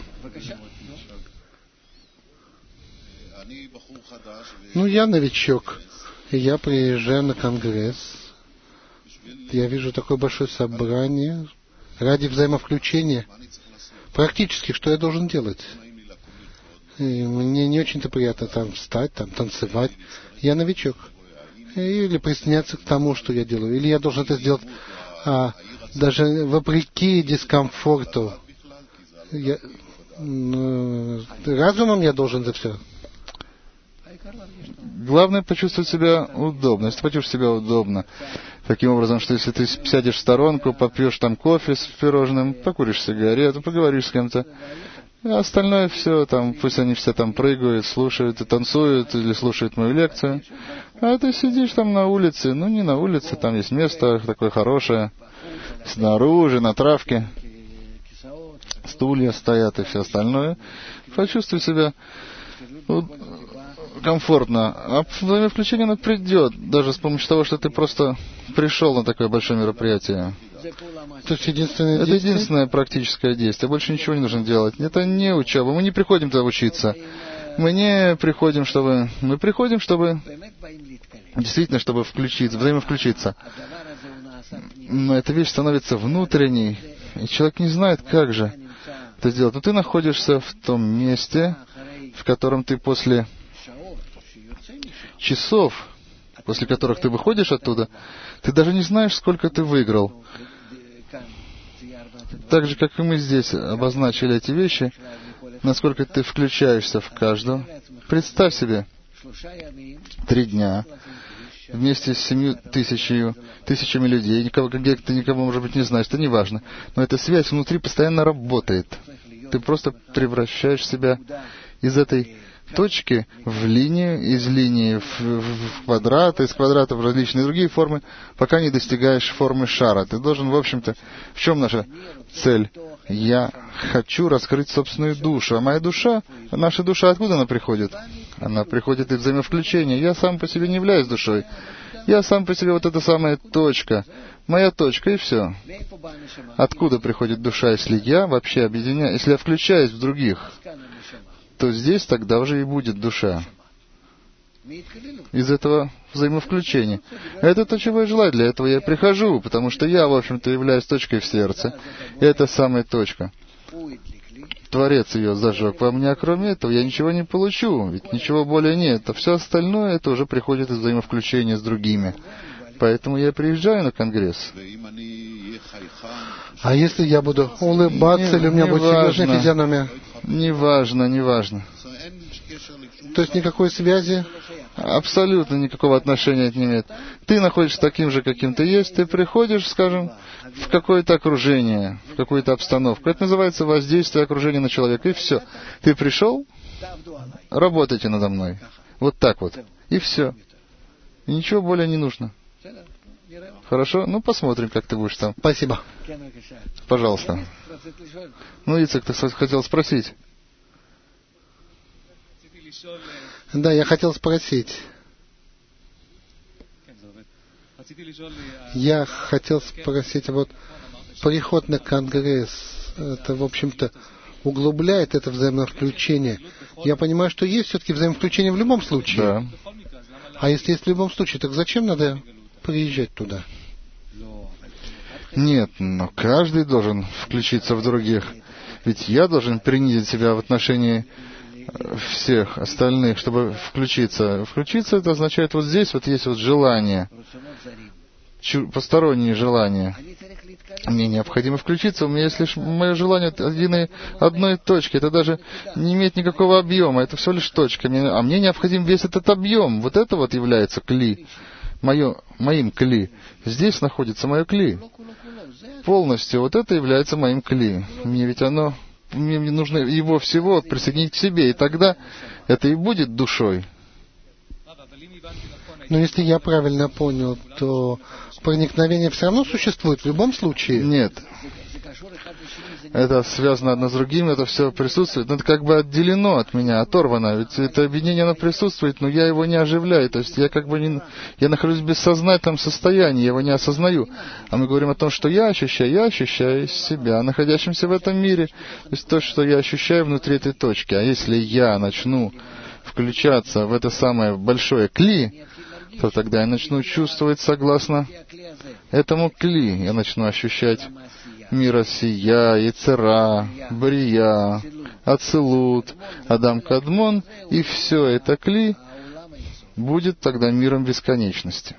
Ну, я новичок. И я приезжаю на конгресс. Я вижу такое большое собрание ради взаимовключения. Практически, что я должен делать? И мне не очень-то приятно там встать, там танцевать. Я новичок. Или присоединяться к тому, что я делаю. Или я должен это сделать а, даже вопреки дискомфорту. Я, ну, разумом я должен это все. Главное почувствовать себя удобно. Если ты почувствуешь себя удобно, таким образом, что если ты сядешь в сторонку, попьешь там кофе с пирожным, покуришь сигарету, поговоришь с кем-то, а остальное все, там, пусть они все там прыгают, слушают и танцуют, или слушают мою лекцию. А ты сидишь там на улице, ну не на улице, там есть место такое хорошее, снаружи, на травке, стулья стоят и все остальное. Почувствуй себя комфортно. А взаимовключение оно придет, даже с помощью того, что ты просто пришел на такое большое мероприятие. То есть единственное Это действие? единственное практическое действие. Больше ничего не нужно делать. Это не учеба. Мы не приходим туда учиться. Мы не приходим, чтобы... Мы приходим, чтобы... Действительно, чтобы включиться, взаимовключиться. Но эта вещь становится внутренней, и человек не знает, как же это сделать. Но ты находишься в том месте, в котором ты после часов, после которых ты выходишь оттуда, ты даже не знаешь, сколько ты выиграл. Так же, как и мы здесь обозначили эти вещи, насколько ты включаешься в каждую. Представь себе, три дня вместе с семью тысячами, тысячами людей, никого, где ты никого, может быть, не знаешь, это не важно. Но эта связь внутри постоянно работает. Ты просто превращаешь себя из этой точки в линию, из линии в, в квадрат, из квадрата в различные другие формы, пока не достигаешь формы шара. Ты должен, в общем-то, в чем наша цель? Я хочу раскрыть собственную душу. А моя душа, наша душа, откуда она приходит? Она приходит из взаимовключения. Я сам по себе не являюсь душой. Я сам по себе вот эта самая точка. Моя точка, и все. Откуда приходит душа, если я вообще объединяю, если я включаюсь в других, то здесь тогда уже и будет душа. Из этого взаимовключения. Это то, чего я желаю. Для этого я прихожу, потому что я, в общем-то, являюсь точкой в сердце. И это самая точка. Творец ее зажег во мне, а кроме этого я ничего не получу, ведь ничего более нет. А все остальное, это уже приходит из взаимовключения с другими. Поэтому я приезжаю на конгресс. А если я буду улыбаться, не, или у меня будет серьезная физиономия? Неважно, неважно. То есть никакой связи? Абсолютно никакого отношения это не имеет. Ты находишься таким же, каким ты есть, ты приходишь, скажем, в какое-то окружение, в какую-то обстановку. Это называется воздействие окружения на человека. И все. Ты пришел, работайте надо мной. Вот так вот. И все. И ничего более не нужно. Хорошо? Ну, посмотрим, как ты будешь там. Спасибо. Пожалуйста. Ну, Ицек, ты хотел спросить? Да, я хотел спросить. Я хотел спросить, вот приход на конгресс, это, в общем-то, углубляет это взаимовключение. Я понимаю, что есть все-таки взаимовключение в любом случае. Да. А если есть в любом случае, так зачем надо приезжать туда? Нет, но каждый должен включиться в других. Ведь я должен принизить себя в отношении всех остальных, чтобы включиться. Включиться — это означает, вот здесь вот есть вот желание, посторонние желания. Мне необходимо включиться, у меня есть лишь мое желание от единой, одной точки. Это даже не имеет никакого объема, это всего лишь точка. А мне необходим весь этот объем. Вот это вот является кли, мое, моим кли. Здесь находится мое кли. Полностью вот это является моим кли. Мне ведь оно... Мне нужно его всего присоединить к себе, и тогда это и будет душой. Но если я правильно понял, то проникновение все равно существует в любом случае? Нет. Это связано одно с другим, это все присутствует, но это как бы отделено от меня, оторвано. Ведь это объединение, оно присутствует, но я его не оживляю. То есть я как бы не... Я нахожусь в бессознательном состоянии, я его не осознаю. А мы говорим о том, что я ощущаю, я ощущаю себя, находящимся в этом мире. То есть то, что я ощущаю внутри этой точки. А если я начну включаться в это самое большое кли, то тогда я начну чувствовать согласно этому кли. Я начну ощущать мира сия, Ецера, Брия, Ацилут, Адам Кадмон, и все это кли будет тогда миром бесконечности.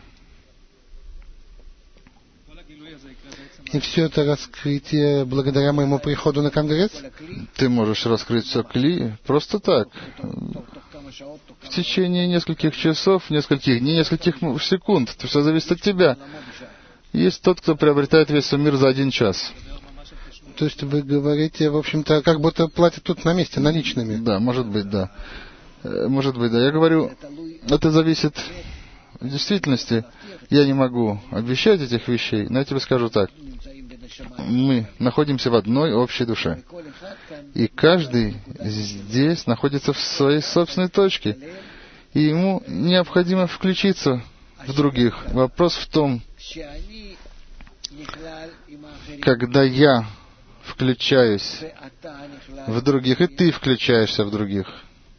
И все это раскрытие благодаря моему приходу на конгресс? Ты можешь раскрыть все кли просто так. В течение нескольких часов, нескольких дней, нескольких секунд. Это все зависит от тебя. Есть тот, кто приобретает весь свой мир за один час. То есть вы говорите, в общем-то, как будто платят тут на месте, наличными. Да, может быть, да. Может быть, да. Я говорю, это зависит в действительности. Я не могу обещать этих вещей, но я тебе скажу так. Мы находимся в одной общей душе. И каждый здесь находится в своей собственной точке. И ему необходимо включиться в других. Вопрос в том, когда я включаюсь в других, и ты включаешься в других.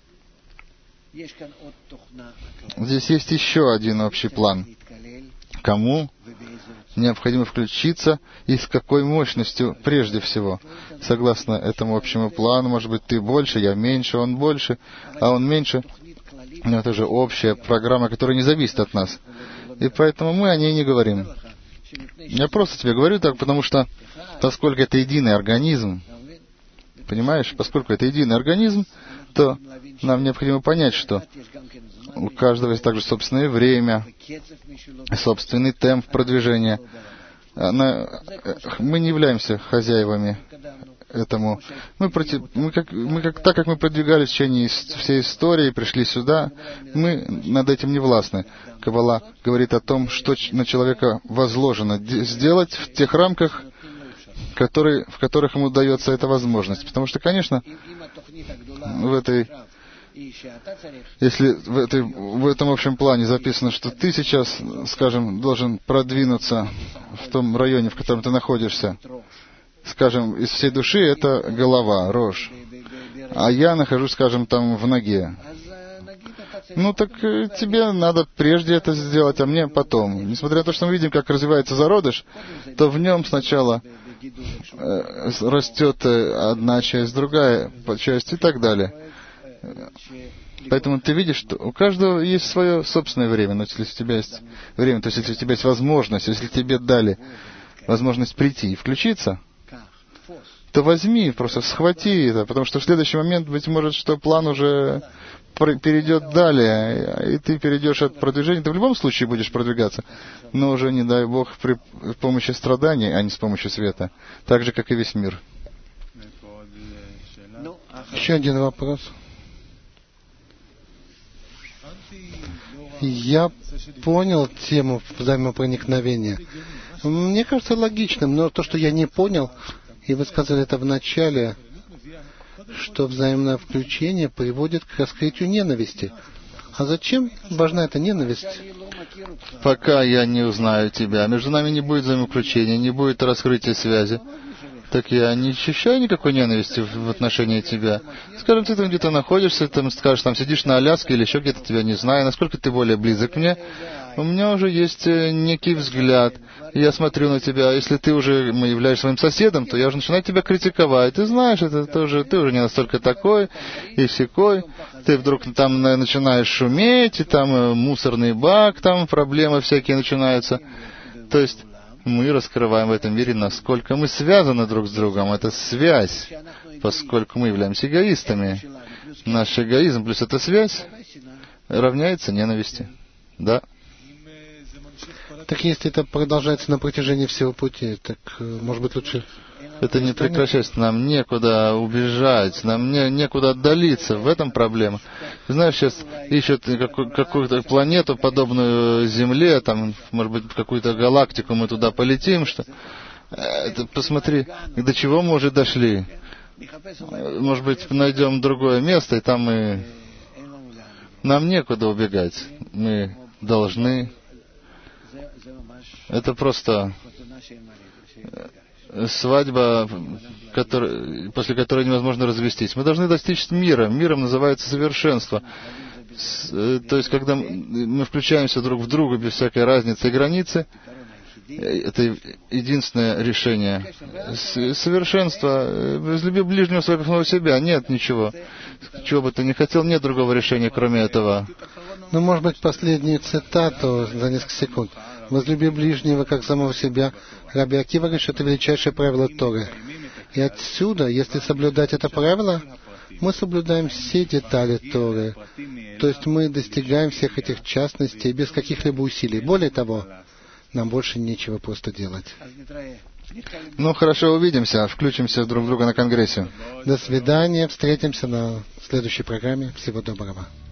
Здесь есть еще один общий план. Кому необходимо включиться и с какой мощностью прежде всего. Согласно этому общему плану, может быть, ты больше, я меньше, он больше, а он меньше. Но это же общая программа, которая не зависит от нас. И поэтому мы о ней не говорим. Я просто тебе говорю так, потому что, поскольку это единый организм, понимаешь, поскольку это единый организм, то нам необходимо понять, что у каждого есть также собственное время, собственный темп продвижения. она, мы не являемся хозяевами этому. Мы, против, мы, как, мы как, так как мы продвигались в течение всей истории, пришли сюда, мы над этим не властны. Каббала говорит о том, что на человека возложено сделать в тех рамках, которые, в которых ему дается эта возможность. Потому что, конечно, в этой, если в, этой, в этом общем плане записано, что ты сейчас, скажем, должен продвинуться в том районе, в котором ты находишься, скажем, из всей души, это голова, рожь. А я нахожусь, скажем, там в ноге. Ну так тебе надо прежде это сделать, а мне потом. Несмотря на то, что мы видим, как развивается зародыш, то в нем сначала э, растет одна часть, другая часть и так далее. Поэтому ты видишь, что у каждого есть свое собственное время. Но если у тебя есть время, то есть если у тебя есть возможность, если тебе дали возможность прийти и включиться, то возьми, просто схвати это, потому что в следующий момент, быть может, что план уже перейдет далее, и ты перейдешь от продвижения. Ты в любом случае будешь продвигаться, но уже, не дай Бог, при помощи страданий, а не с помощью света, так же, как и весь мир. Еще один вопрос. Я понял тему взаимопроникновения. Мне кажется логичным, но то, что я не понял, и вы сказали это в начале, что взаимное включение приводит к раскрытию ненависти. А зачем важна эта ненависть? Пока я не узнаю тебя, между нами не будет взаимовключения, не будет раскрытия связи. Так я не ощущаю никакой ненависти в отношении тебя. Скажем, ты там где-то находишься, там, скажешь, там сидишь на Аляске или еще где-то, тебя не знаю, насколько ты более близок к мне, у меня уже есть некий взгляд. Я смотрю на тебя, если ты уже являешься своим соседом, то я уже начинаю тебя критиковать. Ты знаешь, это тоже, ты уже не настолько такой и сякой. Ты вдруг там начинаешь шуметь, и там мусорный бак, там проблемы всякие начинаются. То есть мы раскрываем в этом мире, насколько мы связаны друг с другом. Это связь, поскольку мы являемся эгоистами. Наш эгоизм плюс эта связь равняется ненависти. Да. Так если это продолжается на протяжении всего пути, так, может быть, лучше... Это не прекращается. Нам некуда убежать, нам не, некуда отдалиться. В этом проблема. Знаешь, сейчас ищут какую- какую-то планету, подобную Земле, там, может быть, какую-то галактику, мы туда полетим, что... Это, посмотри, до чего мы уже дошли. Может быть, найдем другое место, и там мы... Нам некуда убегать. Мы должны... Это просто свадьба, который, после которой невозможно развестись. Мы должны достичь мира. Миром называется совершенство. С, то есть, когда мы включаемся друг в друга без всякой разницы и границы, это единственное решение. С, совершенство. Возлюби ближнего своего как самого себя. Нет ничего. Чего бы ты ни хотел, нет другого решения, кроме этого. Ну, может быть, последнюю цитату за несколько секунд. «Возлюби ближнего, как самого себя». Раби Акива говорит, что это величайшее правило Торы. И отсюда, если соблюдать это правило, мы соблюдаем все детали Торы. То есть мы достигаем всех этих частностей без каких-либо усилий. Более того, нам больше нечего просто делать. Ну, хорошо, увидимся, включимся друг в друга на Конгрессе. До свидания, встретимся на следующей программе. Всего доброго.